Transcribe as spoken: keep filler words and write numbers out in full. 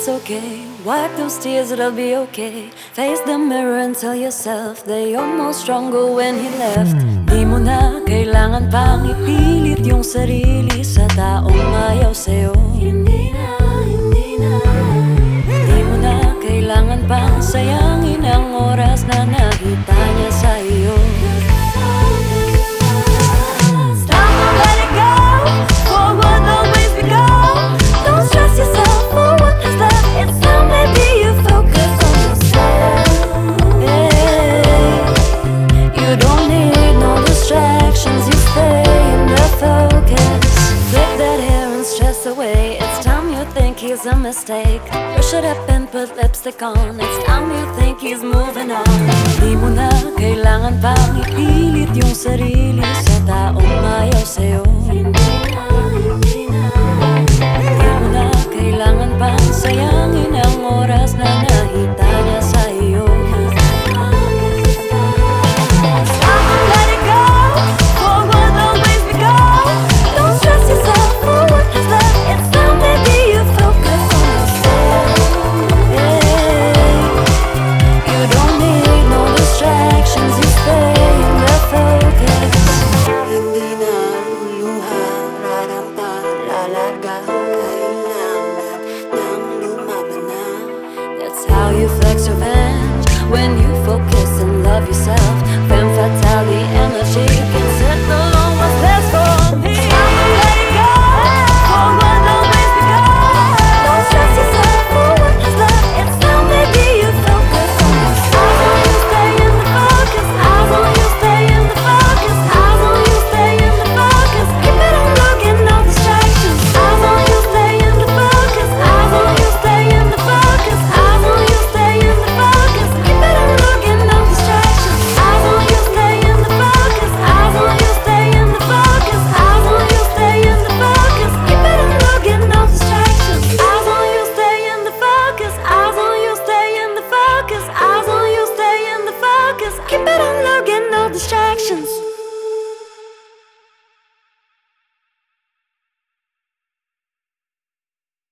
it's okay. Wipe those tears, it'll be okay. Face the mirror and tell yourself that you're more stronger when he left. Di mo na kailangan pang ipilit yung sarili sa taong ayaw sa'yo. Hindi na, hindi na. Di mo na kailangan pang sayangin ang oras na nakita niya sa iyo. Away. It's time you think he's a mistake. Brush it up and put lipstick on. It's time you think he's moving on. Di mo na kailangan pang ipilit yung sarili sa taong ayaw sa'yo.